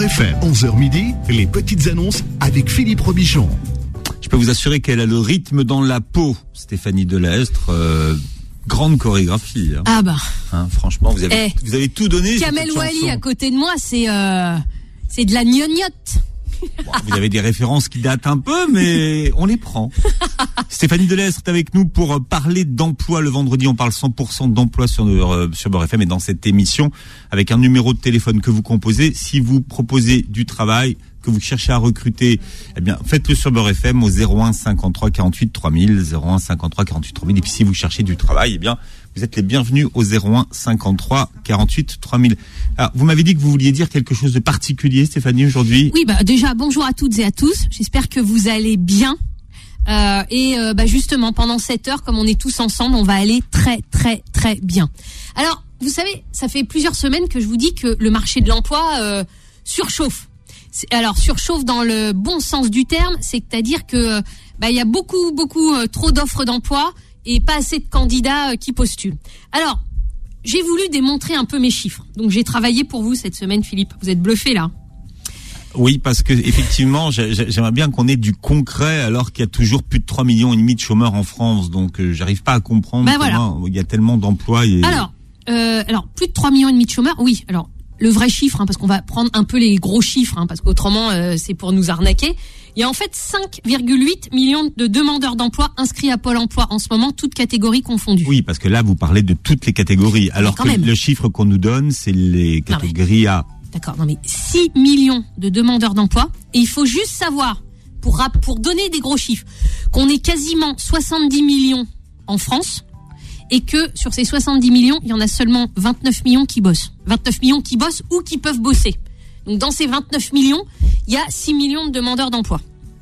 Beurre FM, 11h midi, les petites annonces avec Philippe Robichon. Je peux vous assurer qu'elle a le rythme dans la peau, Stéphanie Delestre. Grande chorégraphie. Hein. Ah bah. Hein, franchement, vous avez tout donné. Kamel Wally à côté de moi, c'est de la gnognotte. Bon, vous avez des références qui datent un peu, mais on les prend. Stéphanie Delestre est avec nous pour parler d'emploi. Le vendredi, on parle 100% d'emploi sur Beurre FM et dans cette émission, avec un numéro de téléphone que vous composez. Si vous proposez du travail, que vous cherchez à recruter, eh bien, faites-le sur Beurre FM au 01 53 48 3000, 01 53 48 3000. Et puis, si vous cherchez du travail, eh bien, vous êtes les bienvenus au 01 53 48 3000. Alors, vous m'avez dit que vous vouliez dire quelque chose de particulier, Stéphanie, aujourd'hui. Oui, déjà, bonjour à toutes et à tous. J'espère que vous allez bien. Justement, pendant cette heure, comme on est tous ensemble, on va aller très, très, très bien. Alors, vous savez, ça fait plusieurs semaines que je vous dis que le marché de l'emploi surchauffe. Alors, surchauffe dans le bon sens du terme, c'est-à-dire que il y a beaucoup trop d'offres d'emploi et pas assez de candidats qui postulent. Alors, j'ai voulu démontrer un peu mes chiffres. Donc, j'ai travaillé pour vous cette semaine, Philippe. Vous êtes bluffé là. Oui, parce que effectivement, j'aimerais bien qu'on ait du concret alors qu'il y a toujours plus de 3,5 millions de chômeurs en France. Donc, j'arrive pas à comprendre comment il y a tellement d'emplois. Alors, plus de 3,5 millions de chômeurs, oui. Alors, le vrai chiffre, parce qu'on va prendre un peu les gros chiffres, parce qu'autrement, c'est pour nous arnaquer. Il y a en fait 5,8 millions de demandeurs d'emploi inscrits à Pôle emploi en ce moment, toutes catégories confondues. Oui, parce que là, vous parlez de toutes les catégories. Alors que le chiffre qu'on nous donne, c'est les catégories A. D'accord, 6 millions de demandeurs d'emploi. Et il faut juste savoir, pour donner des gros chiffres, qu'on est quasiment 70 millions en France et que sur ces 70 millions, il y en a seulement 29 millions qui bossent. 29 millions qui bossent ou qui peuvent bosser. Donc dans ces 29 millions, il y a 6 millions de demandeurs d'emploi.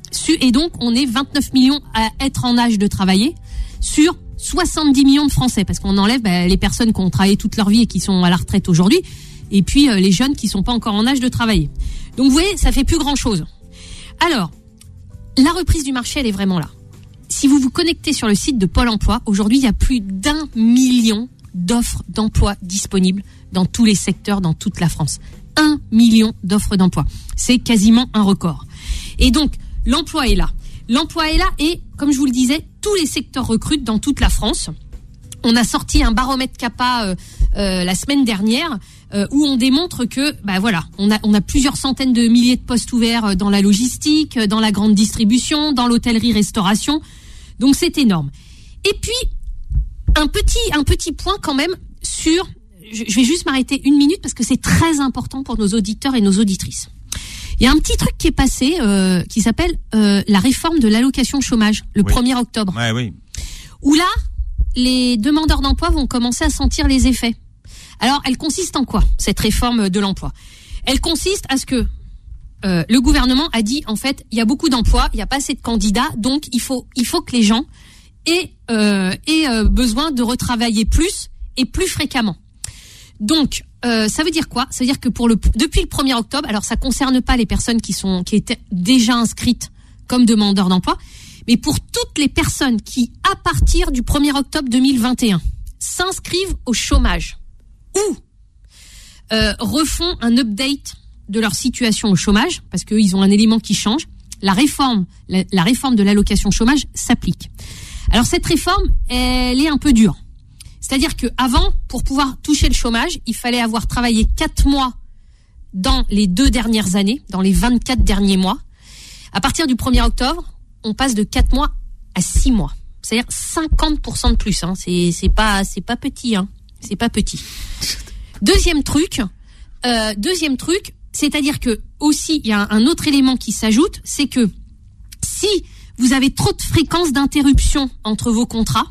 Et donc on est 29 millions à être en âge de travailler sur 70 millions de Français. Parce qu'on enlève les personnes qui ont travaillé toute leur vie et qui sont à la retraite aujourd'hui. Et puis les jeunes qui sont pas encore en âge de travailler. Donc vous voyez, ça fait plus grand-chose. Alors, la reprise du marché, elle est vraiment là. Si vous vous connectez sur le site de Pôle emploi, aujourd'hui, il y a plus d'1 million d'offres d'emploi disponibles dans tous les secteurs, dans toute la France. 1 million d'offres d'emploi. C'est quasiment un record. Et donc, l'emploi est là. L'emploi est là et, comme je vous le disais, tous les secteurs recrutent dans toute la France. On a sorti un baromètre CAPA la semaine dernière où on démontre que, on a plusieurs centaines de milliers de postes ouverts dans la logistique, dans la grande distribution, dans l'hôtellerie-restauration. Donc c'est énorme. Et puis un petit point quand même sur. Je vais juste m'arrêter une minute parce que c'est très important pour nos auditeurs et nos auditrices. Il y a un petit truc qui est passé qui s'appelle la réforme de l'allocation chômage le 1er octobre. Ouais, oui. Où là, les demandeurs d'emploi vont commencer à sentir les effets. Alors, elle consiste en quoi, cette réforme de l'emploi ? Elle consiste à ce que le gouvernement a dit, en fait, il y a beaucoup d'emplois, il n'y a pas assez de candidats, donc il faut que les gens aient besoin de retravailler plus et plus fréquemment. Donc, ça veut dire quoi ? Ça veut dire que depuis le 1er octobre, alors ça concerne pas les personnes qui étaient déjà inscrites comme demandeurs d'emploi, mais pour toutes les personnes qui, à partir du 1er octobre 2021, s'inscrivent au chômage ou refont un update de leur situation au chômage, parce qu'ils ont un élément qui change, la réforme de l'allocation chômage s'applique. Alors cette réforme, elle est un peu dure. C'est-à-dire qu'avant, pour pouvoir toucher le chômage, il fallait avoir travaillé 4 mois dans les 2 dernières années, dans les 24 derniers mois. À partir du 1er octobre, on passe de 4 mois à 6 mois. C'est-à-dire 50% de plus. Hein. C'est pas petit. Hein. C'est pas petit. Deuxième truc, c'est-à-dire que aussi, il y a un autre élément qui s'ajoute, c'est que si vous avez trop de fréquences d'interruption entre vos contrats,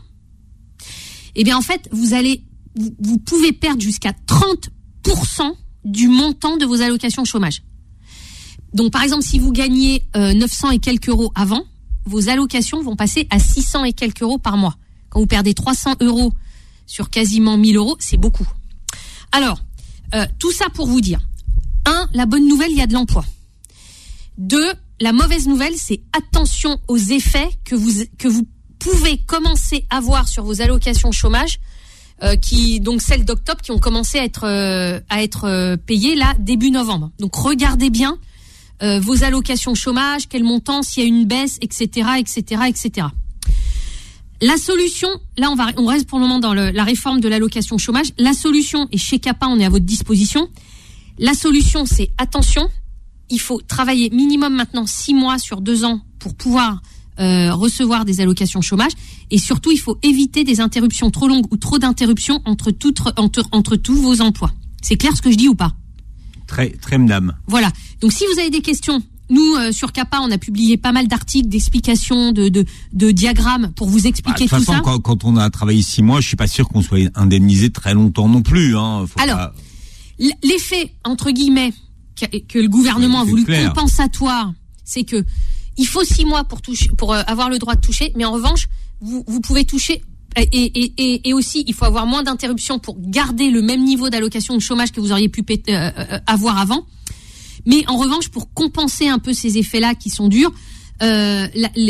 eh bien en fait, vous pouvez perdre jusqu'à 30% du montant de vos allocations chômage. Donc par exemple, si vous gagnez 900 et quelques euros avant, vos allocations vont passer à 600 et quelques euros par mois. Quand vous perdez 300 euros sur quasiment 1000 euros, c'est beaucoup. Alors, tout ça pour vous dire, 1, la bonne nouvelle, il y a de l'emploi. 2, la mauvaise nouvelle, c'est attention aux effets que vous pouvez commencer à voir sur vos allocations chômage donc celles d'octobre, qui ont commencé à être payées là début novembre. Donc regardez bien vos allocations chômage, quel montant, s'il y a une baisse, etc., etc., etc. La solution, là on reste pour le moment dans la réforme de l'allocation chômage. La solution, et chez CAPA on est à votre disposition, la solution c'est attention, il faut travailler minimum maintenant 6 mois sur 2 ans pour pouvoir recevoir des allocations chômage, et surtout il faut éviter des interruptions trop longues ou trop d'interruptions entre tous vos emplois. C'est clair ce que je dis ou pas? Très, très madame. Voilà. Donc si vous avez des questions, nous sur CAPA on a publié pas mal d'articles, d'explications, de diagrammes pour vous expliquer tout ça. De toute façon, quand on a travaillé 6 mois, je suis pas sûr qu'on soit indemnisé très longtemps non plus. Hein. Alors, l'effet entre guillemets que le gouvernement a voulu compensatoire, c'est que il faut 6 mois pour avoir le droit de toucher, mais en revanche, vous pouvez toucher et aussi il faut avoir moins d'interruptions pour garder le même niveau d'allocation de chômage que vous auriez pu avoir avant. Mais en revanche, pour compenser un peu ces effets-là qui sont durs, la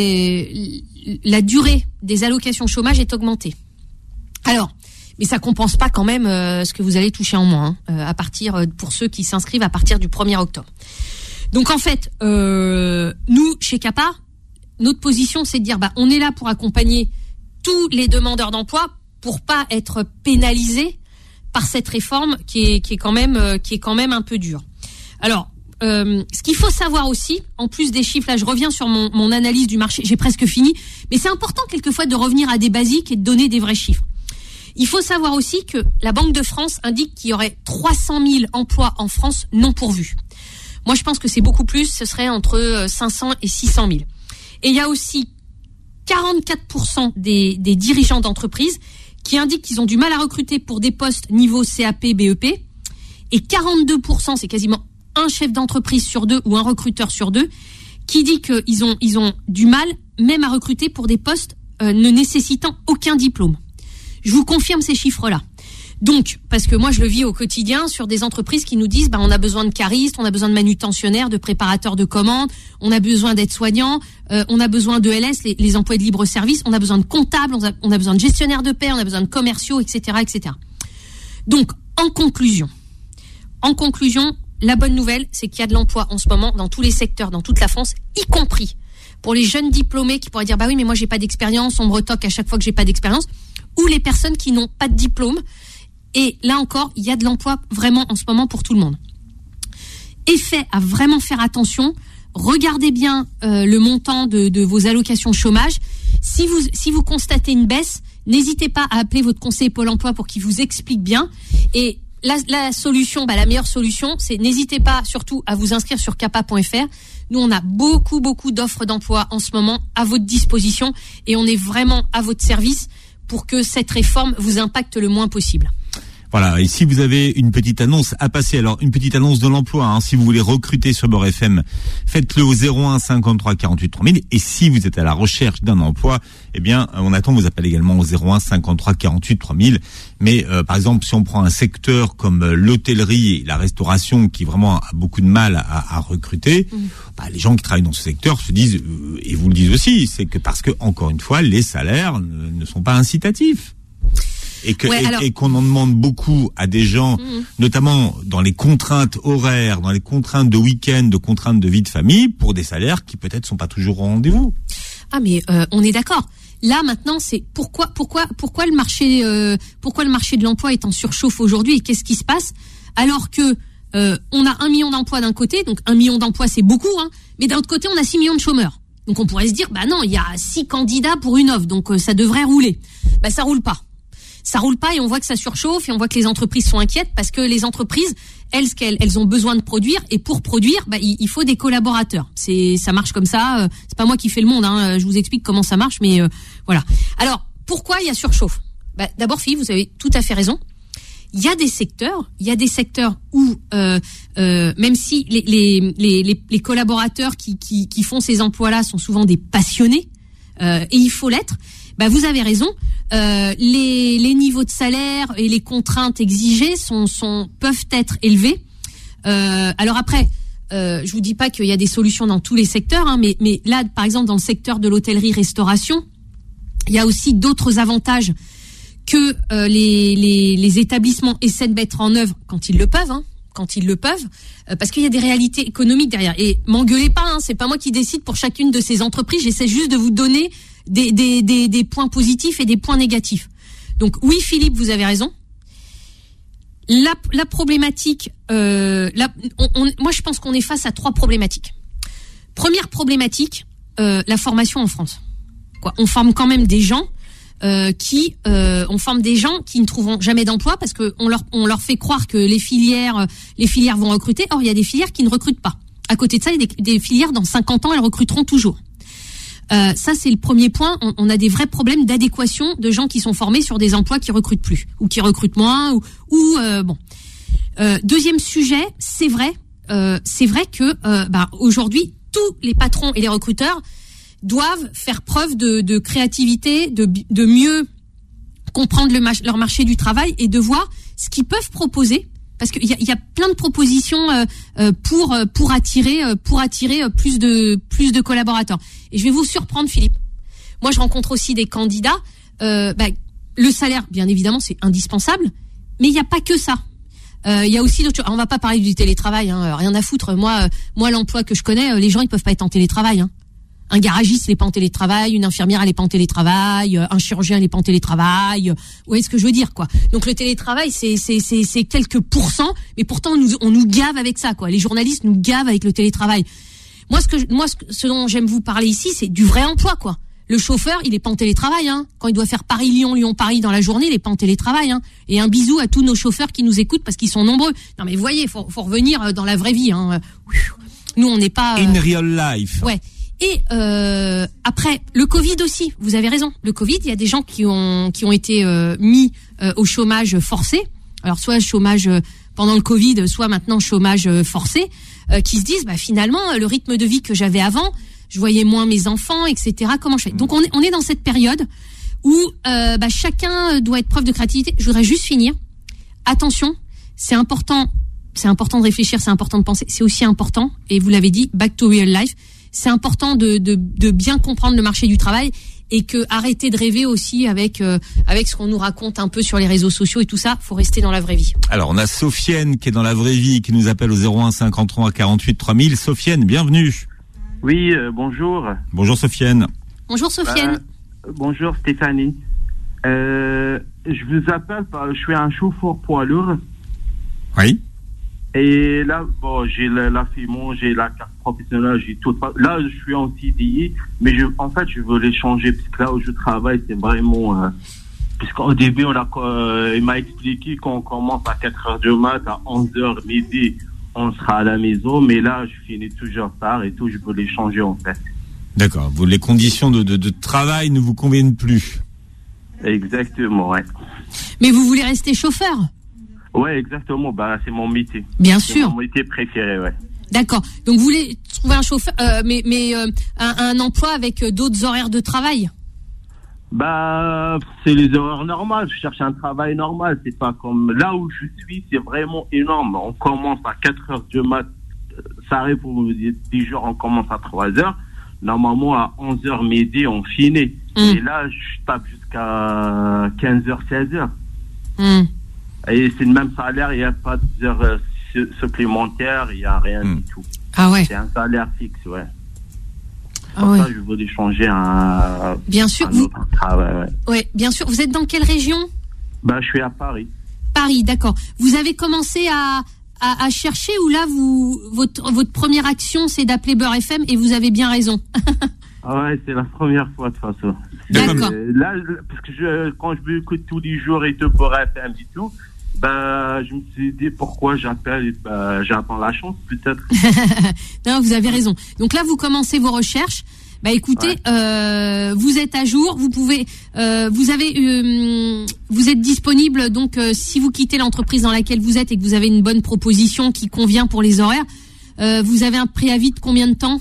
durée des allocations chômage est augmentée. Alors, mais ça compense pas quand même ce que vous allez toucher en moins à partir pour ceux qui s'inscrivent à partir du 1er octobre. Donc en fait, nous chez CAPA, notre position c'est de dire on est là pour accompagner tous les demandeurs d'emploi pour pas être pénalisés par cette réforme qui est quand même un peu dure. Alors ce qu'il faut savoir aussi, en plus des chiffres, là je reviens sur mon analyse du marché, j'ai presque fini, mais c'est important quelquefois de revenir à des basiques et de donner des vrais chiffres. Il faut savoir aussi que la Banque de France indique qu'il y aurait 300 000 emplois en France non pourvus. Moi, je pense que c'est beaucoup plus, ce serait entre 500 et 600 000. Et il y a aussi 44% des dirigeants d'entreprises qui indiquent qu'ils ont du mal à recruter pour des postes niveau CAP, BEP. Et 42%, c'est quasiment un chef d'entreprise sur 2 ou un recruteur sur 2, qui dit qu'ils ont du mal même à recruter pour des postes ne nécessitant aucun diplôme. Je vous confirme ces chiffres-là. Donc, parce que moi je le vis au quotidien sur des entreprises qui nous disent on a besoin de caristes, on a besoin de manutentionnaires, de préparateurs de commandes, on a besoin d'aides-soignants, on a besoin de LS, les emplois de libre-service, on a besoin de comptables, on a besoin de gestionnaires de paie, on a besoin de commerciaux, etc., etc. Donc, en conclusion, la bonne nouvelle, c'est qu'il y a de l'emploi en ce moment dans tous les secteurs, dans toute la France, y compris pour les jeunes diplômés qui pourraient dire oui, mais moi j'ai pas d'expérience, on me retoque à chaque fois que j'ai pas d'expérience, ou les personnes qui n'ont pas de diplôme. Et là encore, il y a de l'emploi vraiment en ce moment pour tout le monde. Effet à vraiment faire attention. Regardez bien le montant de vos allocations chômage. Si vous constatez une baisse, n'hésitez pas à appeler votre conseiller Pôle emploi pour qu'il vous explique bien. Et la solution, la meilleure solution, c'est n'hésitez pas surtout à vous inscrire sur capa.fr. Nous, on a beaucoup d'offres d'emploi en ce moment à votre disposition et on est vraiment à votre service pour que cette réforme vous impacte le moins possible. Voilà, et si vous avez une petite annonce à passer, alors une petite annonce de l'emploi, si vous voulez recruter sur Beurre FM, faites-le au 01 53 48 3000, et si vous êtes à la recherche d'un emploi, on attend vos appels également au 01 53 48 3000. Mais par exemple, si on prend un secteur comme l'hôtellerie et la restauration qui vraiment a beaucoup de mal à recruter, les gens qui travaillent dans ce secteur se disent, et vous le dites aussi, c'est que parce que encore une fois, les salaires ne sont pas incitatifs. Et qu'on en demande beaucoup à des gens, notamment dans les contraintes horaires, dans les contraintes de week-end, de contraintes de vie de famille, pour des salaires qui peut-être sont pas toujours au rendez-vous. Ah mais on est d'accord. Là maintenant, c'est pourquoi le marché de l'emploi est en surchauffe aujourd'hui et qu'est-ce qui se passe alors que on a 1 million d'emplois d'un côté, donc 1 million d'emplois c'est beaucoup, mais d'un autre côté on a 6 millions de chômeurs. Donc on pourrait se dire non, il y a 6 candidats pour une offre, donc ça devrait rouler. Ça roule pas. Ça roule pas et on voit que ça surchauffe et on voit que les entreprises sont inquiètes parce que les entreprises, elles ont besoin de produire et pour produire, il faut des collaborateurs. Ça marche comme ça. C'est pas moi qui fais le monde. Je vous explique comment ça marche, mais voilà. Alors pourquoi il y a surchauffe ? D'abord, Philippe, vous avez tout à fait raison. Il y a des secteurs où même si les collaborateurs qui font ces emplois-là sont souvent des passionnés et il faut l'être. Vous avez raison. Les niveaux de salaire et les contraintes exigées peuvent être élevés. Alors après, je vous dis pas qu'il y a des solutions dans tous les secteurs, mais là, par exemple, dans le secteur de l'hôtellerie-restauration, il y a aussi d'autres avantages que les établissements essaient de mettre en œuvre quand ils le peuvent, parce qu'il y a des réalités économiques derrière. Et m'engueulez pas, c'est pas moi qui décide pour chacune de ces entreprises. J'essaie juste de vous donner des points positifs et des points négatifs. Donc oui, Philippe, vous avez raison. La problématique, moi je pense qu'on est face à 3 problématiques. Première problématique, la formation en France. On forme quand même des gens qui ne trouveront jamais d'emploi parce que on leur fait croire que les filières vont recruter. Or, il y a des filières qui ne recrutent pas. À côté de ça, il y a des filières dans 50 ans, elles recruteront toujours. Ça, c'est le premier point. On a des vrais problèmes d'adéquation de gens qui sont formés sur des emplois qui recrutent plus ou qui recrutent moins bon. Deuxième sujet, c'est vrai que aujourd'hui, tous les patrons et les recruteurs doivent faire preuve de créativité, de mieux comprendre leur marché du travail et de voir ce qu'ils peuvent proposer, parce qu'il y a plein de propositions pour attirer plus de collaborateurs. Et je vais vous surprendre, Philippe. Moi, je rencontre aussi des candidats. Le salaire, bien évidemment, c'est indispensable, mais il n'y a pas que ça. Il y a aussi d'autres choses. Alors, on va pas parler du télétravail, rien à foutre. Moi, l'emploi que je connais, les gens ils peuvent pas être en télétravail. Un garagiste, il est pas en télétravail, une infirmière, elle est pas en télétravail, un chirurgien, il est pas en télétravail. Vous voyez ce que je veux dire, quoi. Donc le télétravail, c'est quelques pourcents, mais pourtant on nous gave avec ça, quoi. Les journalistes nous gavent avec le télétravail. Moi, ce dont j'aime vous parler ici, c'est du vrai emploi, quoi. Le chauffeur, il est pas en télétravail, Quand il doit faire Paris-Lyon, Lyon-Paris dans la journée, il est pas en télétravail, Et un bisou à tous nos chauffeurs qui nous écoutent parce qu'ils sont nombreux. Non, mais vous voyez, faut revenir dans la vraie vie, Nous, on n'est pas... In real life. Ouais. Et après, le Covid aussi, vous avez raison. Le Covid, il y a des gens qui ont été mis au chômage forcé. Alors, soit chômage pendant le Covid, soit maintenant chômage forcé, qui se disent, finalement, le rythme de vie que j'avais avant, je voyais moins mes enfants, etc. Comment je fais ? Donc, on est dans cette période où chacun doit être preuve de créativité. Je voudrais juste finir. Attention, c'est important de réfléchir, c'est important de penser. C'est aussi important, et vous l'avez dit, back to real life. C'est important de bien comprendre le marché du travail et que arrêter de rêver aussi avec ce qu'on nous raconte un peu sur les réseaux sociaux et tout ça. Faut rester dans la vraie vie. Alors on a Sofiane qui est dans la vraie vie, qui nous appelle au 01 53 48 3000. Sofiane, bienvenue. Oui, bonjour. Bonjour Sofiane. Bonjour Sofiane. Bonjour Stéphanie. Je vous appelle, je suis un chauffeur poids lourd. Oui. Et là, j'ai la FIMO, j'ai la carte professionnelle, j'ai tout. Là, je suis en CDI, mais je veux les changer, parce que là où je travaille, c'est vraiment... puisqu'au début, il m'a expliqué qu'on commence à 4h du mat, à 11h midi, on sera à la maison, mais là, je finis toujours tard et tout, je veux les changer, en fait. D'accord. Les conditions de travail ne vous conviennent plus. Exactement, ouais. Mais vous voulez rester chauffeur ? Ouais, exactement. C'est mon métier. Bien sûr. C'est mon métier préféré, ouais. D'accord. Donc vous voulez trouver un chauffeur, un emploi avec d'autres horaires de travail. C'est les horaires normales. Je cherche un travail normal. C'est pas comme là où je suis. C'est vraiment énorme. On commence à 4h du mat. Ça arrive pour 10 jours. On commence à 3h. Normalement à 11h midi, on finit. Et là, je tape jusqu'à 15h, 16h. Et c'est le même salaire, il n'y a pas d'heures supplémentaires, il n'y a rien du tout. Ah ouais. C'est un salaire fixe, ouais. Ah ouais. Ça, je veux changer un autre travail, ouais. Ouais, bien sûr. Vous êtes dans quelle région ? Je suis à Paris. Paris, d'accord. Vous avez commencé à chercher ou là, votre première action, c'est d'appeler Beurre FM et vous avez bien raison. Ah ouais, c'est la première fois de toute façon. D'accord. Là, parce que quand je m'écoute tous les jours et tout pour FM et tout, je me suis dit pourquoi j'appelle, j'attends la chance peut-être. Non, vous avez raison. Donc là, vous commencez vos recherches. Écoutez, vous êtes à jour, vous pouvez, vous êtes disponible. Donc, si vous quittez l'entreprise dans laquelle vous êtes et que vous avez une bonne proposition qui convient pour les horaires, vous avez un préavis de combien de temps ?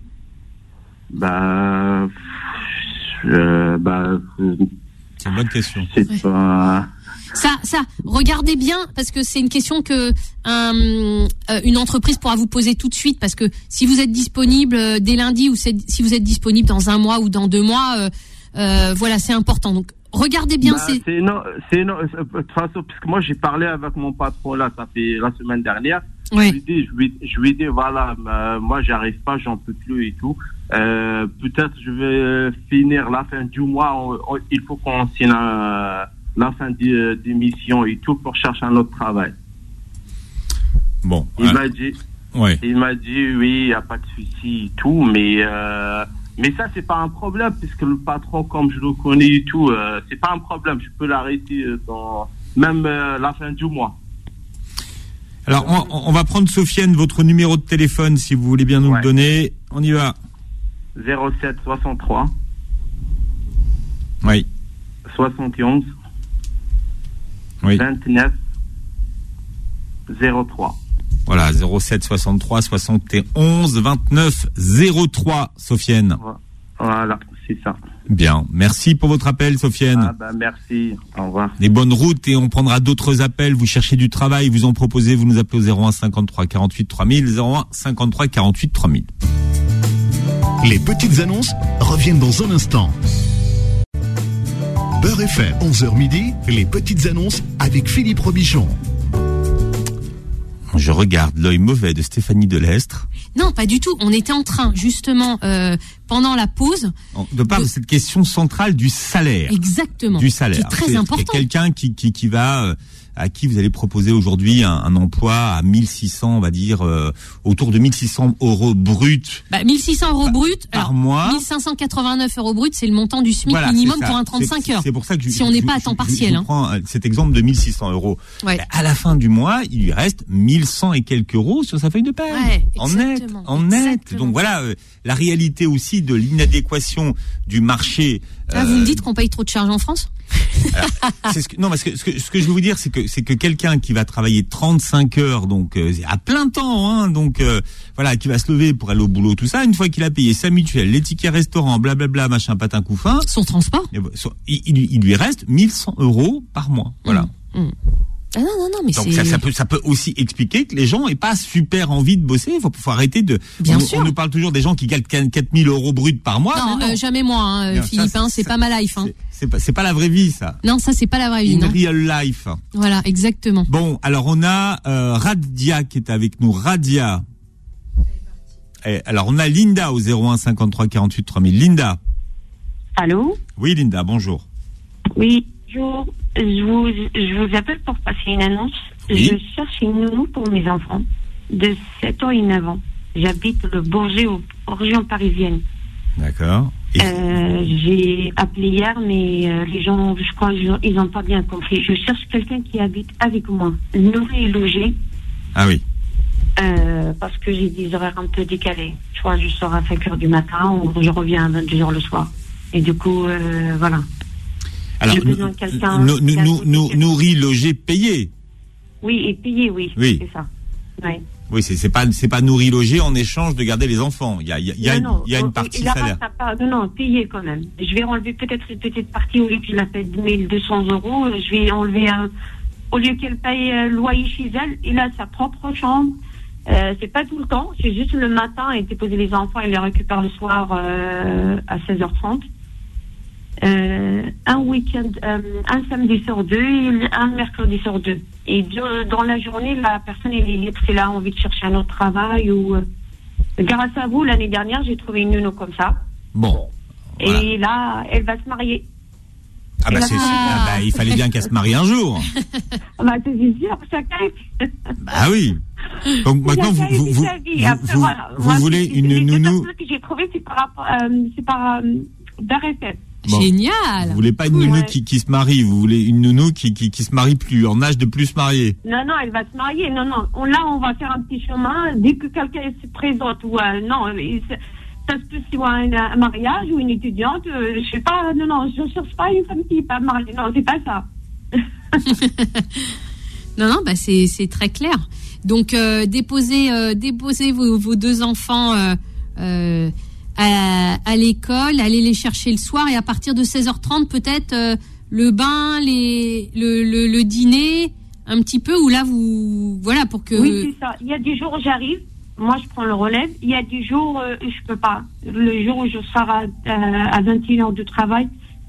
C'est une bonne question. C'est pas... Ça, regardez bien, parce que c'est une question que une entreprise pourra vous poser tout de suite, parce que si vous êtes disponible dès lundi ou si vous êtes disponible dans un mois ou dans 2 mois, c'est important. Donc, regardez bien. C'est non, de toute façon, parce que moi j'ai parlé avec mon patron là, ça fait la semaine dernière. Ouais. Je lui ai dit voilà, moi j'arrive pas, j'en peux plus et tout. Peut-être je vais finir la fin du mois. Il faut qu'on signe la fin d'émission et tout pour chercher un autre travail. Bon. Il m'a dit. Ouais. Il m'a dit oui, il n'y a pas de souci et tout, mais ça c'est pas un problème puisque le patron, comme je le connais et tout, c'est pas un problème. Je peux l'arrêter dans même la fin du mois. Alors on va prendre Sofiane, votre numéro de téléphone si vous voulez bien nous le donner. On y va. 07 63. Oui. 71. Oui. 29. 03. Voilà, 07 63 71 29 03, Sofiane. Voilà, c'est ça. Bien, merci pour votre appel, Sofiane. Merci, au revoir. Des bonnes routes et on prendra d'autres appels. Vous cherchez du travail, vous en proposez, vous nous appelez au 01 53 48 3000, 01 53 48 3000. Les petites annonces reviennent dans un instant. Beurre FM, 11h midi, les petites annonces avec Philippe Robichon. Je regarde l'œil mauvais de Stéphanie Delestre. Non, pas du tout. On était en train, justement, pendant la pause, de parler de cette question centrale du salaire. Exactement. Du salaire. C'est très important. C'est quelqu'un qui va, à qui vous allez proposer aujourd'hui un emploi à 1600, on va dire, autour de 1600 euros brut. 1600 euros brut. Par mois. 1589 euros brut, c'est le montant du SMIC minimum pour un 35 heures. C'est pour ça que si on n'est pas à temps partiel. Je prends cet exemple de 1600 euros. Ouais. À la fin du mois, il lui reste 1100 et quelques euros sur sa feuille de paie. Ouais, en net. Donc voilà, la réalité aussi de l'inadéquation du marché. Vous me dites qu'on paye trop de charges en France? Alors, ce que je veux vous dire, c'est que quelqu'un qui va travailler 35 heures, donc à plein temps, hein, donc voilà, qui va se lever pour aller au boulot, tout ça, une fois qu'il a payé sa mutuelle, les tickets restaurant, blablabla, machin, patin, couffin, son transport, il lui reste 1100 euros par mois, voilà. Ah non, mais donc ça peut aussi expliquer que les gens n'aient pas super envie de bosser. Il faut arrêter de. Bien sûr. On nous parle toujours des gens qui gagnent 4000 euros bruts par mois. Non, jamais moi, Philippe. C'est pas ma life. C'est pas la vraie vie, ça. Non, ça c'est pas la vraie vie. In real life. Voilà, exactement. Bon, alors on a Radia qui est avec nous. Radia. Alors on a Linda au 01 53 48 3000. Linda. Allô? Oui, Linda. Bonjour. Oui. Bonjour, je vous appelle pour passer une annonce. Oui. Je cherche une nounou pour mes enfants de 7 ans et 9 ans. J'habite le Bourget, en région parisienne. D'accord. J'ai appelé hier, mais les gens, je crois, ils n'ont pas bien compris. Je cherche quelqu'un qui habite avec moi, nourri et logé. Ah oui. Parce que j'ai des horaires un peu décalés. Je crois que je sors à 5h du matin ou je reviens à 22h le soir. Et du coup, voilà. Alors, nourri, logé, payé. Oui, et payé, oui. C'est ça. Ouais. Oui, c'est pas nourri, logé en échange de garder les enfants. Il y a une partie salaire. Non, payé quand même. Je vais enlever peut-être une petite partie au lieu qu'il la paye 1200 euros. Je vais enlever au lieu qu'elle paye loyer chez elle, il a sa propre chambre. C'est pas tout le temps, c'est juste le matin et déposer les enfants et les récupère le soir à 16h30. Un week-end, un samedi sur deux et un mercredi sur deux. Et dans la journée, la personne est libre, c'est là, envie de chercher un autre travail ou. Grâce à vous, l'année dernière, j'ai trouvé une nounou comme ça. Bon. Voilà. Et là, elle va se marier. Il fallait bien qu'elle se marie un jour. C'est sûr, chacun. Bah oui. Donc maintenant, vous voulez une nounou. Ce que j'ai trouvé, c'est par d'arrêter. Bon. Génial. Vous voulez pas une nounou qui se marie, vous voulez une nounou qui se marie plus, en âge de plus se marier. Non, elle va se marier. Non. Là, on va faire un petit chemin. Dès que quelqu'un se présente, ça se peut si un mariage ou une étudiante, je sais pas. Non, je cherche pas une femme qui n'est pas mariée. Non, c'est pas ça. Non, c'est très clair. Donc, déposez vos deux enfants à l'école, allez les chercher le soir et à partir de 16h30 peut-être le bain, le dîner, un petit peu où là pour que. Oui, c'est ça. Il y a des jours où j'arrive, moi je prends le relève. Il y a des jours où je peux pas. Le jour où je sors à 21h de travail,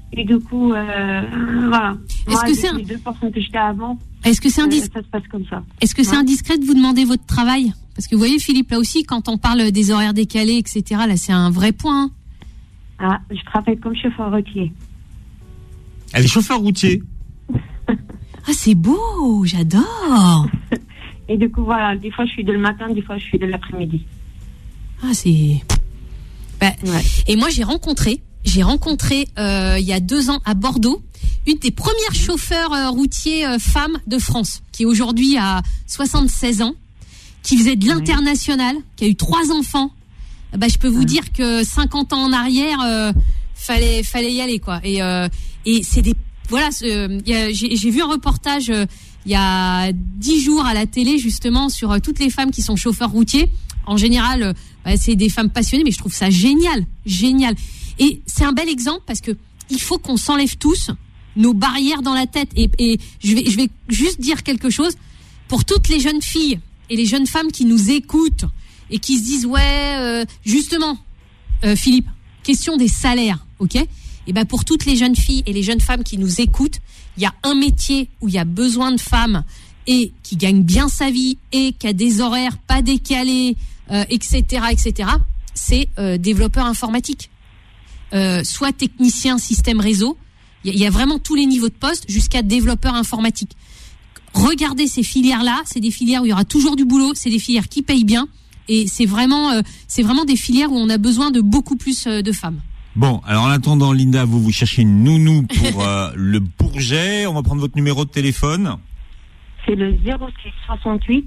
Et du coup, voilà. Est-ce que c'est les 2% que j'étais avant, Est-ce que c'est ça se passe comme ça. Est-ce que c'est indiscret de vous demander votre travail? Parce que vous voyez, Philippe, là aussi, quand on parle des horaires décalés, etc., là, c'est un vrai point. Ah, je travaille comme chauffeur routier. Elle est chauffeur routier. Ah, c'est beau, j'adore. Et du coup, voilà, des fois je suis de le matin, des fois je suis de l'après-midi. Ah, c'est... Bah, Ouais. et moi, j'ai rencontré il y a 2 ans à Bordeaux une des premières chauffeurs routiers femmes de France, qui aujourd'hui a 76 ans, qui faisait de l'international, qui a eu 3 enfants. Bah, je peux vous dire que 50 ans en arrière, fallait y aller, quoi. Et c'est des... Voilà, j'ai vu un reportage il y a 10 jours à la télé, justement, sur toutes les femmes qui sont chauffeurs routiers. En général, c'est des femmes passionnées, mais je trouve ça génial. Et c'est un bel exemple parce que il faut qu'on s'enlève tous nos barrières dans la tête. Et je vais juste dire quelque chose pour toutes les jeunes filles et les jeunes femmes qui nous écoutent et qui se disent justement, Philippe, question des salaires, ok? Et ben pour toutes les jeunes filles et les jeunes femmes qui nous écoutent, il y a un métier où il y a besoin de femmes et qui gagne bien sa vie et qui a des horaires pas décalés, etc. C'est développeur informatique, soit technicien système réseau. Il y a vraiment tous les niveaux de poste jusqu'à développeur informatique. Regardez ces filières-là, c'est des filières où il y aura toujours du boulot, c'est des filières qui payent bien et c'est vraiment des filières où on a besoin de beaucoup plus de femmes. Bon, alors en attendant, Linda, vous cherchez une nounou pour le Bourget. On va prendre votre numéro de téléphone. C'est le 06 68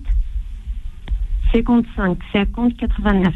55 50 89.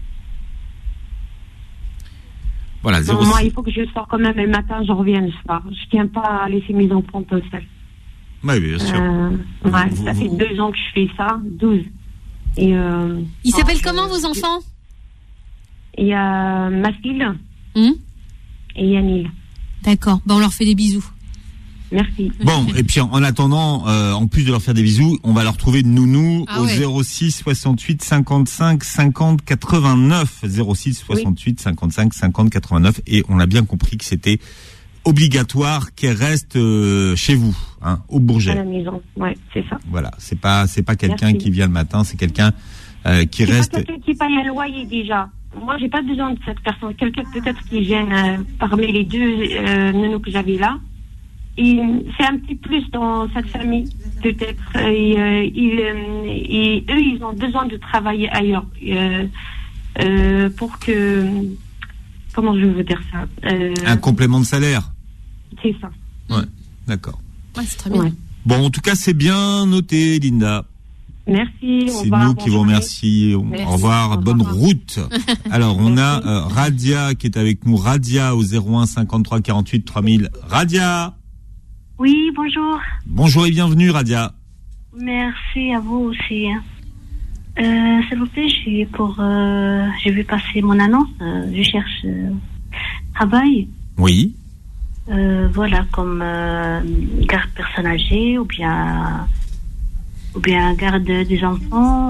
Voilà, 06. Moi, il faut que je sors quand même le matin, je reviens le soir. Je tiens pas à laisser mes enfants tout seuls. Oui, bien sûr. Ça fait 2 ans que je fais ça, 12. Et ils s'appellent comment vos enfants? Il y a Mathilde et Yanil. D'accord, on leur fait des bisous. Merci. Bon, et puis en attendant, en plus de leur faire des bisous, on va leur trouver de nounou au 06 68 55 50 89. 06 68 55 50 89. Et on a bien compris que c'était obligatoire qu'elle reste chez vous, hein, au Bourget. À la maison, ouais, c'est ça. Voilà, c'est pas quelqu'un qui vient le matin, c'est quelqu'un qui reste. C'est pas quelqu'un qui paye un loyer déjà. Moi, j'ai pas besoin de cette personne. Quelqu'un peut-être qui vient parmi les 2 nounous que j'avais là. Et c'est un petit plus dans cette famille, peut-être. Et eux, ils ont besoin de travailler ailleurs pour que... Comment je veux dire ça un complément de salaire. C'est ça. Ouais, d'accord. Ouais, c'est très bien. Ouais. Bon, en tout cas, c'est bien noté, Linda. Merci. C'est nous qui vous remercions. Au revoir, bonne route. Alors, on a Radia qui est avec nous. Radia au 01 53 48 3000. Radia. Oui, bonjour. Bonjour et bienvenue, Radia. Merci à vous aussi. S'il vous plaît, je vais passer mon annonce. Je cherche travail. Oui. Voilà, comme garde personne âgée ou bien garde des enfants,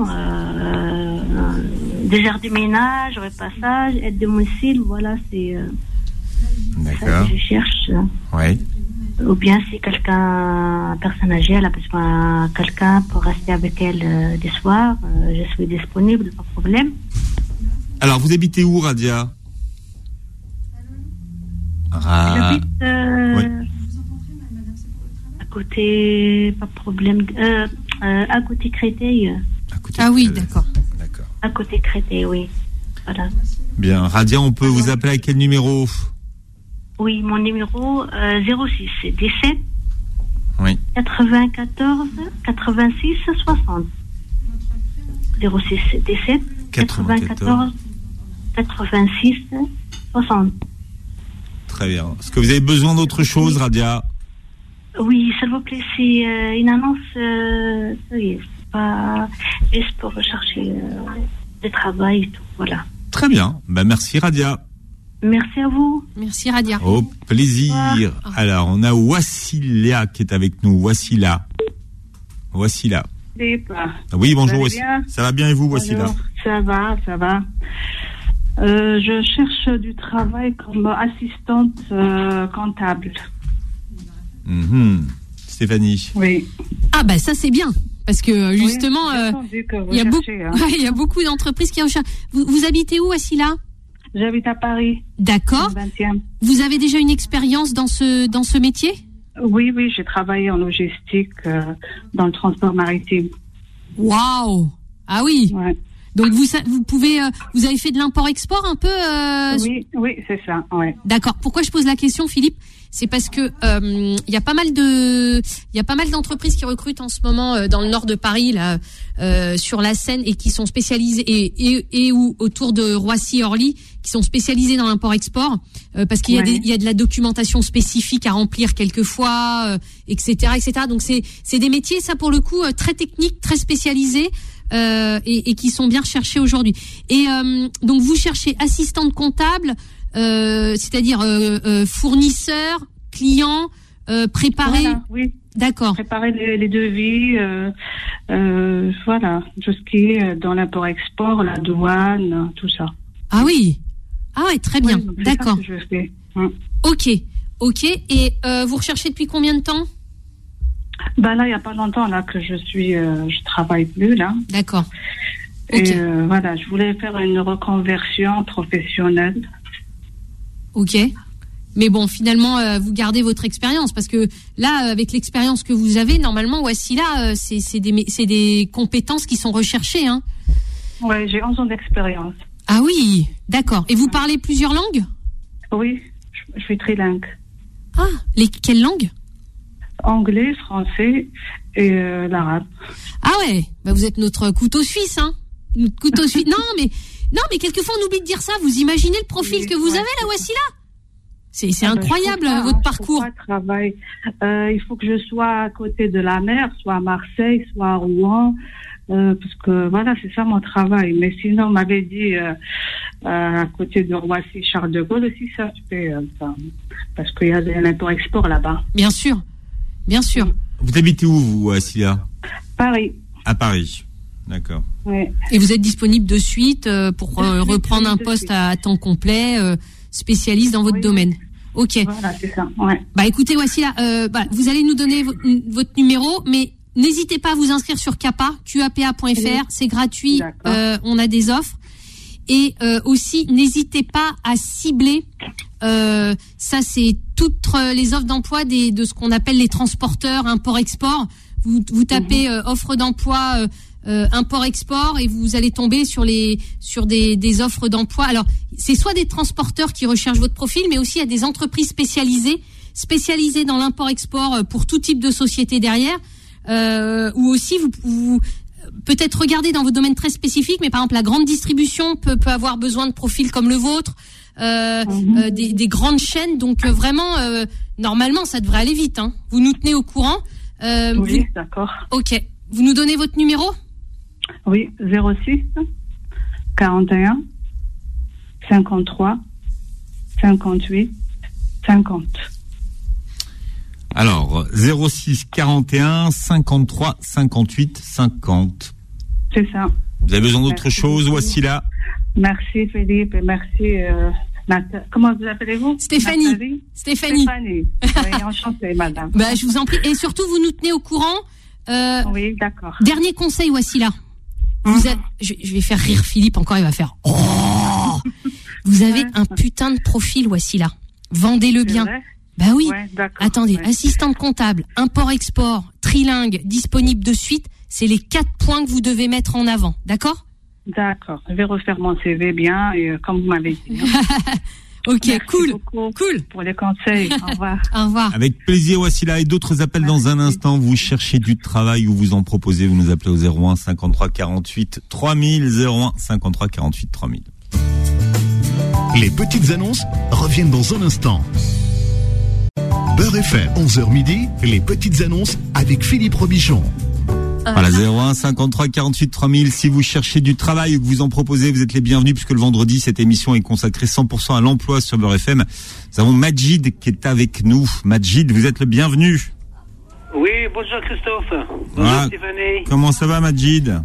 des heures de ménage, repassage, aide de domicile. Voilà, c'est ça que je cherche. Oui. Ou bien si personne âgée, elle a besoin de quelqu'un pour rester avec elle des soirs, je suis disponible, pas de problème. Alors, vous habitez où, Radia? J'habite Oui. à côté, pas de problème, à côté Créteil. Oui, d'accord. D'accord. À côté Créteil, oui. Voilà. Bien, Radia, on peut vous appeler à quel numéro? Oui, mon numéro 06 17 Oui. 94 86 60. 06 17 94 86 60. Très bien. Est-ce que vous avez besoin d'autre chose, Radia? Oui, s'il vous plaît, c'est une annonce, c'est pas juste pour rechercher du travail et tout, voilà. Très bien. Merci, Radia. Merci à vous. Merci, Radia. Au plaisir. Alors, on a Wassila qui est avec nous. Wassila. Oui, bonjour, Wassila. Ça va bien et vous, Wassila? Ça va. Je cherche du travail comme assistante comptable. Stéphanie. Oui. Ah bah ça c'est bien. Parce que justement, il y a beaucoup d'entreprises qui recherchent. Vous habitez où, Wassila ? J'habite à Paris. D'accord. 20e. Vous avez déjà une expérience dans ce métier ? Oui, j'ai travaillé en logistique dans le transport maritime. Waouh ! Ah oui. Ouais. Donc vous pouvez, vous avez fait de l'import-export un peu Oui, c'est ça. Ouais. D'accord. Pourquoi je pose la question, Philippe ? C'est parce que il y a pas mal d'entreprises qui recrutent en ce moment dans le nord de Paris là, sur la Seine et qui sont spécialisées et ou autour de Roissy-Orly qui sont spécialisées dans l'import-export parce qu'il y a de la documentation spécifique à remplir quelquefois, etc. Donc c'est des métiers, ça pour le coup très techniques, très spécialisés. Et qui sont bien recherchés aujourd'hui. Et donc vous cherchez assistante comptable, c'est-à-dire fournisseur, client, préparer. Voilà, oui. D'accord. Préparer les devis, voilà, tout ce qui est dans l'import-export, la douane, tout ça. Ah oui. Ah ouais, très bien. Oui, d'accord. C'est ça que je fais. Ok. Et vous recherchez depuis combien de temps ? Là, il n'y a pas longtemps là que je travaille plus là. D'accord. Et voilà, je voulais faire une reconversion professionnelle. Ok. Mais bon, finalement, vous gardez votre expérience parce que là, avec l'expérience que vous avez, normalement, Wassila, c'est des compétences qui sont recherchées, hein. Ouais, j'ai 11 ans d'expérience. Ah oui, d'accord. Et vous parlez plusieurs langues ? Oui, je suis trilingue. Ah, quelles langues ? Anglais, français et l'arabe. Ah ouais, vous êtes notre couteau suisse, hein. Notre couteau suisse. Non, mais quelquefois on oublie de dire ça. Vous imaginez le profil que vous avez là, Wassila ? C'est incroyable votre parcours. Il faut que je sois à côté de la mer, soit à Marseille, soit à Rouen, parce que voilà, c'est ça mon travail. Mais sinon, on m'avait dit à côté de Roissy, Charles de Gaulle aussi, ça se fait, parce qu'il y a l'import-export là-bas. Bien sûr. Vous habitez où, vous, Wassila ? Paris. À Paris. D'accord. Ouais. Et vous êtes disponible de suite pour reprendre un poste à temps complet, spécialiste dans votre domaine. Ok. Voilà, c'est ça. Ouais. Écoutez, Wassila, vous allez nous donner votre numéro, mais n'hésitez pas à vous inscrire sur QAPA.fr, c'est gratuit, on a des offres. Et aussi, n'hésitez pas à cibler, ça c'est toutes les offres d'emploi de ce qu'on appelle les transporteurs, import-export. Vous tapez offre d'emploi import-export et vous allez tomber sur des offres d'emploi. Alors, c'est soit des transporteurs qui recherchent votre profil, mais aussi il y a des entreprises spécialisées dans l'import-export pour tout type de société derrière, ou aussi vous peut-être regarder dans vos domaines très spécifiques, mais par exemple la grande distribution peut avoir besoin de profils comme le vôtre, des grandes chaînes. Donc vraiment, normalement, ça devrait aller vite. Hein. Vous nous tenez au courant. Oui, d'accord. Ok. Vous nous donnez votre numéro ? Oui, 06 41 53 58 50. Alors, 06 41 53 58 50. C'est ça. Vous avez besoin d'autre chose, Wassila ? Merci Philippe et merci comment vous appelez-vous ? Stéphanie. Stéphanie. Oui, enchantée madame. Je vous en prie. Et surtout, vous nous tenez au courant. Oui, d'accord. Dernier conseil, Wassila. Je vais faire rire Philippe encore, il va faire oh. Vous avez un putain de profil, Wassila. Vendez-le bien. Vrai ? Oui. Ouais, attendez, assistante comptable, import-export, trilingue, disponible de suite, c'est les 4 points que vous devez mettre en avant, d'accord ? D'accord, je vais refaire mon CV bien et comme vous m'avez dit. Ok, merci cool pour les conseils. Au revoir. Au revoir. Avec plaisir, Wassila, et d'autres appels dans un instant. Vous cherchez du travail ou vous en proposez, vous nous appelez au 01 53 48 3000, 01 53 48 3000. Les petites annonces reviennent dans un instant. Beurre FM, 11h midi, les petites annonces avec Philippe Robichon. Voilà, 01 53 48 3000. Si vous cherchez du travail ou que vous en proposez, vous êtes les bienvenus puisque le vendredi, cette émission est consacrée 100% à l'emploi sur Beurre FM. Nous avons Majid qui est avec nous. Majid, vous êtes le bienvenu. Oui, bonjour Christophe. Bonjour Stéphanie. Comment ça va, Majid ?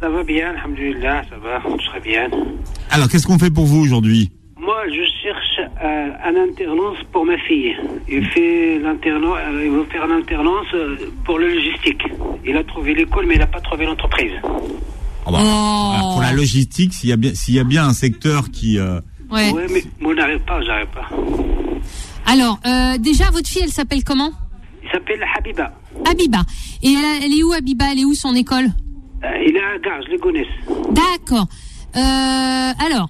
Ça va bien, alhamdoulilah, ça va, très bien. Alors, qu'est-ce qu'on fait pour vous aujourd'hui? Moi, je cherche un alternance pour ma fille. Il veut faire une alternance pour le logistique. Il a trouvé l'école, mais il n'a pas trouvé l'entreprise. Oh bah, voilà, pour la logistique, s'il y a bien un secteur qui... Ouais, mais moi, j'arrive pas. Alors, déjà, votre fille, elle s'appelle comment? Il s'appelle Habiba. Habiba. Et elle est où, Habiba? Elle est où, son école? Il est à Gare, je les connais. D'accord. Alors,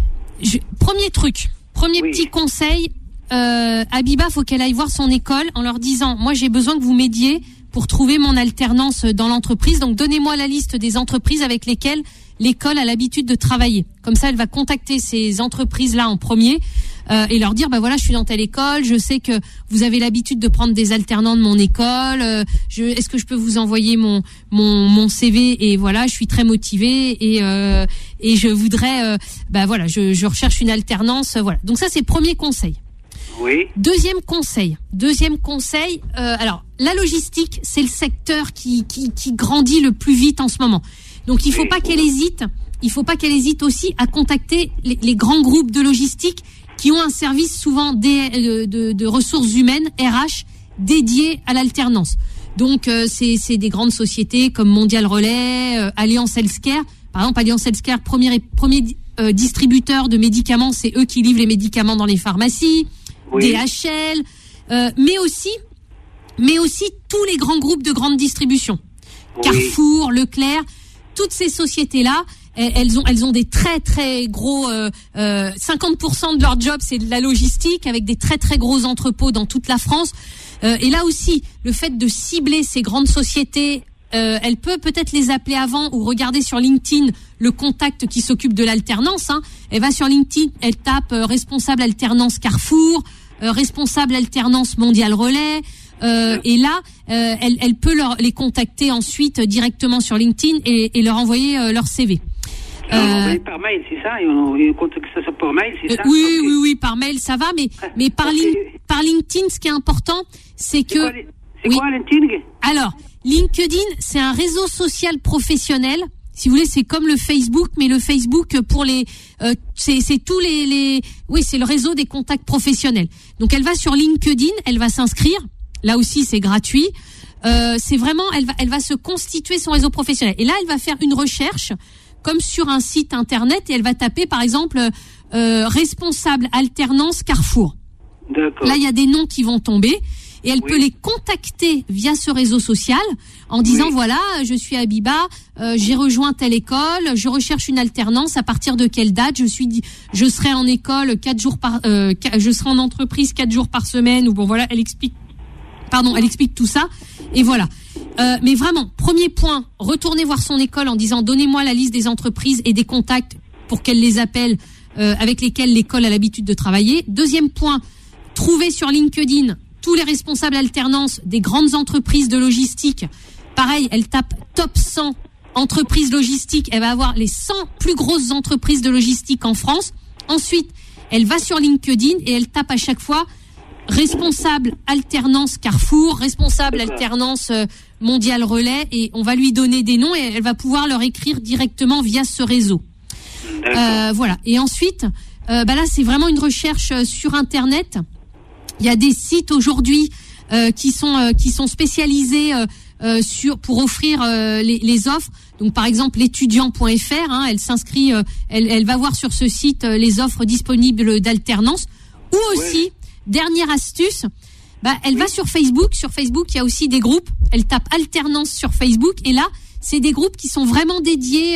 premier petit conseil, Habiba, faut qu'elle aille voir son école en leur disant, moi j'ai besoin que vous m'aidiez pour trouver mon alternance dans l'entreprise, donc donnez-moi la liste des entreprises avec lesquelles l'école a l'habitude de travailler. Comme ça, elle va contacter ces entreprises-là en premier et leur dire, voilà, je suis dans telle école, je sais que vous avez l'habitude de prendre des alternants de mon école, est-ce que je peux vous envoyer mon CV, et voilà, je suis très motivée et je voudrais, voilà, je recherche une alternance, voilà. Donc ça, c'est premier conseil. Oui. Deuxième conseil, alors la logistique, c'est le secteur qui grandit le plus vite en ce moment. Donc il faut pas qu'elle hésite aussi à contacter les grands groupes de logistique qui ont un service souvent de ressources humaines, RH, dédié à l'alternance. Donc c'est des grandes sociétés comme Mondial Relais, Alliance Healthcare. Par exemple, Alliance Healthcare, premier distributeur de médicaments, c'est eux qui livrent les médicaments dans les pharmacies. Oui. DHL, mais aussi tous les grands groupes de grande distribution. Oui. Carrefour, Leclerc, toutes ces sociétés-là, elles ont des très très gros 50% de leur job, c'est de la logistique, avec des très très gros entrepôts dans toute la France. Et là aussi, le fait de cibler ces grandes sociétés, elle peut-être les appeler avant ou regarder sur LinkedIn le contact qui s'occupe de l'alternance. Elle va sur LinkedIn, elle tape responsable alternance Carrefour, responsable alternance Mondial Relais, et là, elle peut les contacter ensuite directement sur LinkedIn et leur envoyer leur CV. Par mail, c'est ça? On contacte ça par mail, c'est ça? Oui, par mail, ça va, mais par LinkedIn, ce qui est important, c'est que... C'est quoi LinkedIn? Alors, LinkedIn, c'est un réseau social professionnel. Si vous voulez, c'est comme le Facebook, mais le Facebook pour c'est tous c'est le réseau des contacts professionnels. Donc elle va sur LinkedIn, elle va s'inscrire. Là aussi, c'est gratuit. C'est vraiment, elle va se constituer son réseau professionnel. Et là, elle va faire une recherche comme sur un site internet et elle va taper, par exemple, responsable alternance Carrefour. D'accord. Là, il y a des noms qui vont tomber. Et elle peut les contacter via ce réseau social en disant voilà, je suis Habiba, j'ai rejoint telle école, je recherche une alternance, à partir de quelle date je serai en école 4 jours je serai en entreprise 4 jours par semaine, ou voilà, elle explique tout ça et voilà. Mais vraiment, premier point, retournez voir son école en disant donnez-moi la liste des entreprises et des contacts pour qu'elle les appelle, avec lesquels l'école a l'habitude de travailler. Deuxième point, trouvez sur LinkedIn tous les responsables alternance des grandes entreprises de logistique. Pareil, elle tape top 100 entreprises logistiques. Elle va avoir les 100 plus grosses entreprises de logistique en France. Ensuite, elle va sur LinkedIn et elle tape à chaque fois responsable alternance Carrefour, responsable alternance Mondial Relais, et on va lui donner des noms et elle va pouvoir leur écrire directement via ce réseau. Voilà. Et ensuite, là, c'est vraiment une recherche sur Internet. Il y a des sites aujourd'hui qui sont spécialisés pour offrir les offres. Donc par exemple l'étudiant.fr, elle s'inscrit, elle va voir sur ce site les offres disponibles d'alternance. Ou aussi, dernière astuce, elle va sur Facebook. Sur Facebook, il y a aussi des groupes. Elle tape alternance sur Facebook et là, c'est des groupes qui sont vraiment dédiés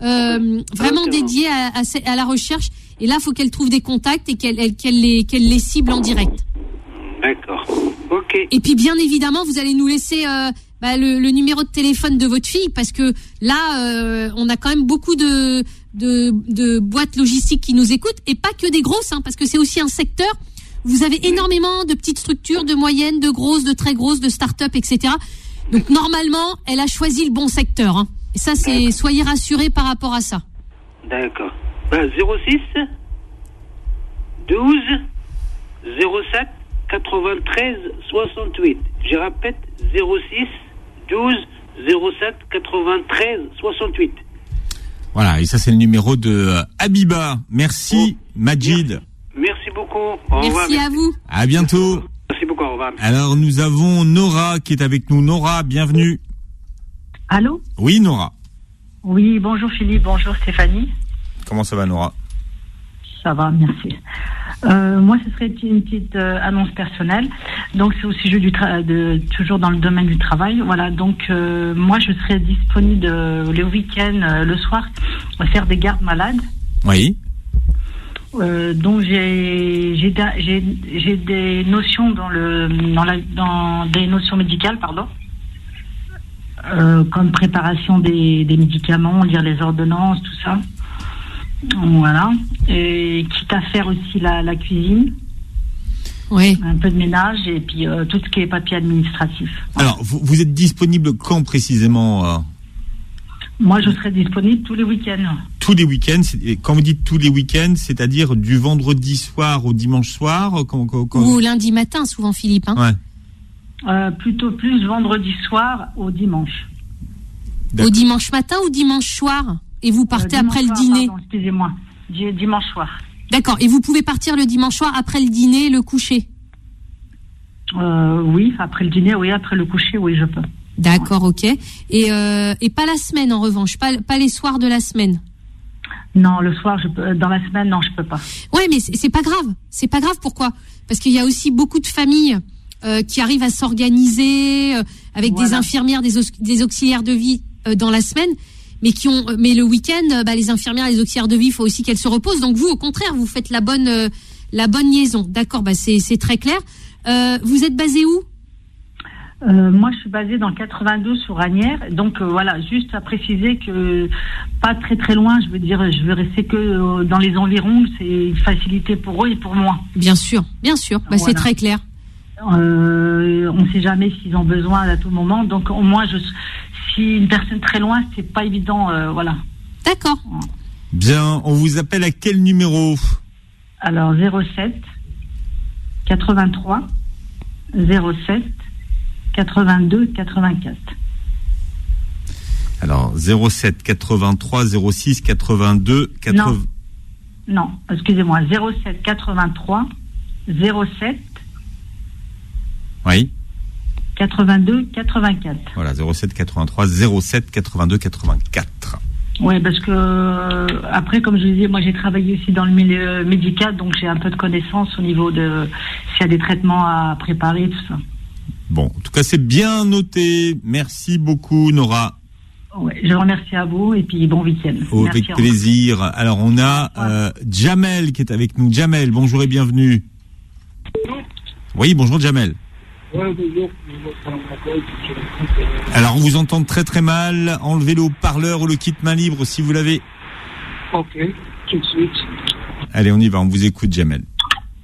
dédiés à la recherche. Et là, il faut qu'elle trouve des contacts et qu'elle les cible en direct. D'accord. Ok. Et puis bien évidemment, vous allez nous laisser le numéro de téléphone de votre fille, parce que là, on a quand même beaucoup de boîtes logistiques qui nous écoutent, et pas que des grosses, parce que c'est aussi un secteur. Vous avez énormément de petites structures, de moyennes, de grosses, de très grosses, de start-up, etc. Donc normalement, elle a choisi le bon secteur. Et ça, soyez rassurés par rapport à ça. D'accord. 06 12 07 93 68. Je répète, 06 12 07 93 68. Voilà, et ça c'est le numéro de Habiba. Merci Majid. Merci beaucoup. Au revoir. Merci à vous. À bientôt. Merci beaucoup. Au revoir. Alors nous avons Nora qui est avec nous. Nora, bienvenue. Allô ? Oui Nora. Oui, bonjour Philippe, bonjour Stéphanie. Comment ça va Nora ? Ça va, merci. Moi, ce serait une petite annonce personnelle. Donc, c'est au sujet toujours dans le domaine du travail. Voilà, donc moi, je serais disponible le week-end, le soir, à faire des gardes malades. Oui. Donc, j'ai des notions dans des notions médicales, pardon. Comme préparation des médicaments, lire les ordonnances, tout ça. Voilà. Et quitte à faire aussi la cuisine. Oui. Un peu de ménage et puis tout ce qui est papier administratif. Alors, vous êtes disponible quand précisément Moi, je serai disponible tous les week-ends. Tous les week-ends. Quand vous dites tous les week-ends, c'est-à-dire du vendredi soir au dimanche soir Ou lundi matin, souvent, Philippe. Hein. Ouais. Plutôt plus vendredi soir au dimanche. Au dimanche matin ou dimanche soir ? Et vous partez après le dîner ? Pardon, excusez-moi. Dimanche soir. D'accord. Et vous pouvez partir le dimanche soir après le dîner, le coucher ? Oui, après le dîner, oui. Après le coucher, oui, je peux. D'accord, ok. Et pas la semaine, en revanche, pas les soirs de la semaine. Non, le soir, dans la semaine, non, je peux pas. Ouais, mais c'est pas grave. C'est pas grave, pourquoi ? Parce qu'il y a aussi beaucoup de familles qui arrivent à s'organiser avec des infirmières, des auxiliaires de vie dans la semaine, mais le week-end, les infirmières, les auxiliaires de vie, il faut aussi qu'elles se reposent. Donc vous, au contraire, vous faites la bonne liaison. D'accord, c'est très clair. Vous êtes basé où ? Moi, je suis basée dans 82 sur Asnières. Donc voilà, juste à préciser que pas très très loin. Je veux rester que dans les environs. C'est une facilité pour eux et pour moi. Bien sûr. Voilà. C'est très clair. On ne sait jamais s'ils ont besoin à tout moment. Donc au moins, si une personne très loin, c'est pas évident. Voilà. D'accord. Bien. On vous appelle à quel numéro ? Alors 07 83 07 82 84. Alors 07 83 06 82 80. Non, excusez-moi, 07 83 07 Oui. 82 84. Voilà, 07 83 07 82 84. Oui, parce que après, comme je vous disais, moi j'ai travaillé aussi dans le milieu médical, donc j'ai un peu de connaissances au niveau de s'il y a des traitements à préparer, tout ça. Bon, en tout cas, c'est bien noté. Merci beaucoup, Nora. Ouais, je vous remercie à vous et puis bon week-end. Avec plaisir. Alors, on a Jamel qui est avec nous. Jamel, bonjour et bienvenue. Oui, bonjour Jamel. Ouais, bonjour. Alors, on vous entend très très mal. Enlevez le haut-parleur ou le kit main libre si vous l'avez. Ok, tout de suite. Allez, on y va, on vous écoute, Jamel. Allô ?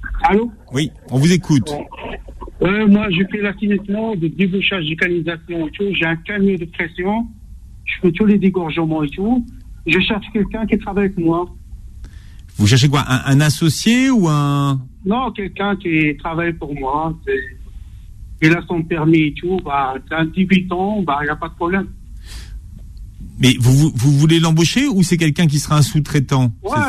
Oui, on vous écoute. Moi, je fais l'assainissement, de débouchage de canalisation et tout. J'ai un camion de pression. Je fais tous les dégorgements et tout. Je cherche quelqu'un qui travaille avec moi. Vous cherchez quoi ? Un associé ou un... Non, quelqu'un qui travaille pour moi. Il a son permis et tout. C'est un 18 ans, il n'y a pas de problème. Mais vous voulez l'embaucher ou c'est quelqu'un qui sera un sous-traitant ?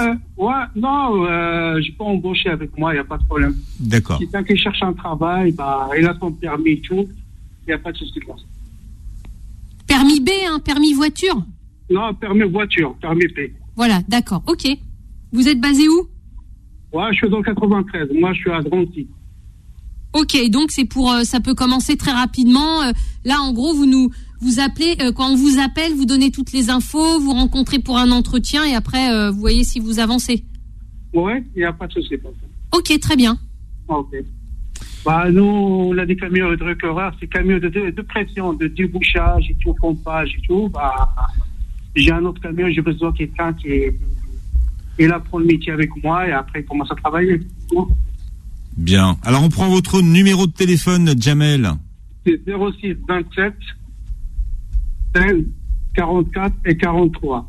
Je peux embaucher avec moi, il n'y a pas de problème. D'accord. Quelqu'un qui cherche un travail, il a son permis et tout, il n'y a pas de souci. Permis B, permis voiture ? Non, permis voiture, permis P. Voilà, d'accord, ok. Vous êtes basé où ? Ouais, je suis dans le 93, moi je suis à Drancy. Ok, donc c'est ça peut commencer très rapidement. Là, en gros, vous appelez, quand on vous appelle, vous donnez toutes les infos, vous rencontrez pour un entretien et après, vous voyez si vous avancez. Ouais, il n'y a pas de souci. Ok, très bien. Ok. Nous, on a des camions de récurreurs, c'est camions de pression, de débouchage et tout, pompage et tout. J'ai un autre camion, j'ai besoin de quelqu'un qui est là pour le métier avec moi et après, il commence à travailler. Bien. Alors, on prend votre numéro de téléphone, Jamel. C'est 06 27 16 44 et 43.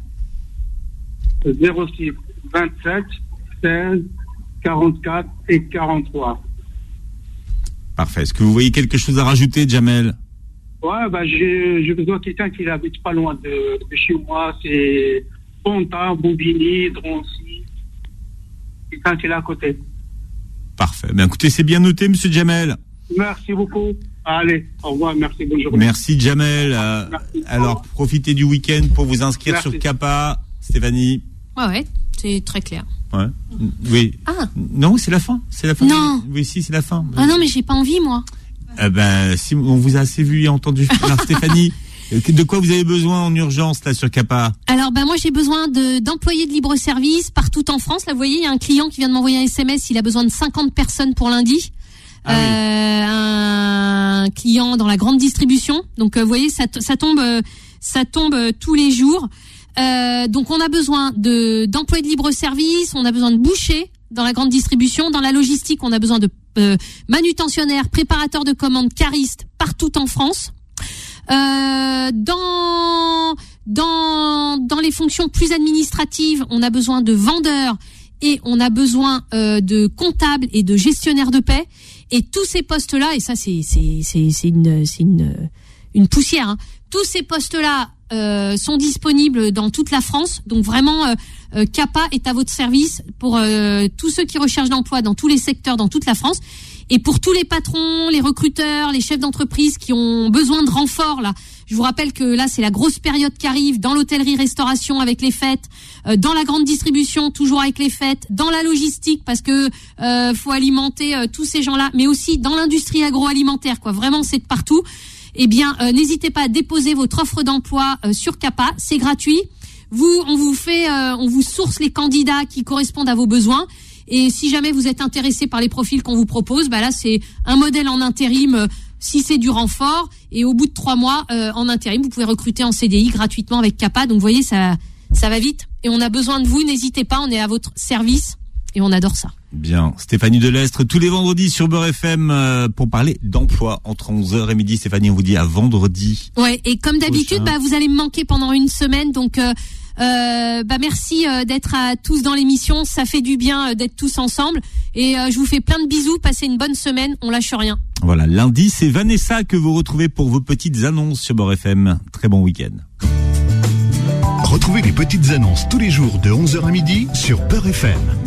06 27 16 44 et 43. Parfait. Est-ce que vous voyez quelque chose à rajouter, Jamel ? Ouais, j'ai besoin de quelqu'un qui n'habite pas loin de chez moi. Pontin, Bobigny, Drancy. C'est ça qui est là à côté. Parfait. Ben, écoutez, c'est bien noté, monsieur Jamel. Merci beaucoup. Allez, au revoir, merci, bonne journée. Merci, Jamel. Merci. Alors, profitez du week-end pour vous inscrire Merci. sur Capa. Stéphanie. Ouais, c'est très clair. Ouais. Oui. Ah. Non, c'est la fin. C'est la fin. Non. Oui, si, c'est la fin. Ah non, mais j'ai pas envie, moi. Ben, si on vous a assez vu et entendu. Alors, Stéphanie, de quoi vous avez besoin en urgence là sur Capa? Alors, moi, j'ai besoin d'employés de libre-service partout en France. Là, vous voyez, il y a un client qui vient de m'envoyer un SMS. Il a besoin de 50 personnes pour lundi. Un client dans la grande distribution. Donc, vous voyez, ça tombe tous les jours. Donc, on a besoin d'employés de libre-service. On a besoin de bouchers dans la grande distribution. Dans la logistique, on a besoin de manutentionnaires, préparateurs de commandes, caristes partout en France. Dans les fonctions plus administratives, on a besoin de vendeurs et on a besoin de comptables et de gestionnaires de paie. Et tous ces postes-là, et ça c'est une poussière, hein. Tous ces postes-là sont disponibles dans toute la France. Donc vraiment, Capa est à votre service pour tous ceux qui recherchent d'emploi dans tous les secteurs, dans toute la France. Et pour tous les patrons, les recruteurs, les chefs d'entreprise qui ont besoin de renfort, là, je vous rappelle que là, c'est la grosse période qui arrive dans l'hôtellerie-restauration avec les fêtes, dans la grande distribution, toujours avec les fêtes, dans la logistique, parce que faut alimenter tous ces gens-là, mais aussi dans l'industrie agroalimentaire, quoi. Vraiment, c'est de partout. Eh bien, n'hésitez pas à déposer votre offre d'emploi sur Capa, c'est gratuit. On vous source les candidats qui correspondent à vos besoins. Et si jamais vous êtes intéressé par les profils qu'on vous propose, là c'est un modèle en intérim si c'est du renfort. Et au bout de 3 mois en intérim, vous pouvez recruter en CDI gratuitement avec Capa. Donc vous voyez, ça va vite. Et on a besoin de vous, n'hésitez pas, on est à votre service et on adore ça. Bien, Stéphanie Delestre, tous les vendredis sur Beurre FM pour parler d'emploi entre 11h et midi. Stéphanie, on vous dit à vendredi. Ouais, et comme d'habitude, vous allez me manquer pendant une semaine, donc merci d'être à tous dans l'émission, ça fait du bien d'être tous ensemble et je vous fais plein de bisous, passez une bonne semaine, on lâche rien. Voilà, lundi c'est Vanessa que vous retrouvez pour vos petites annonces sur Beurre FM. Très bon week-end. Retrouvez les petites annonces tous les jours de 11h à midi sur Beurre FM.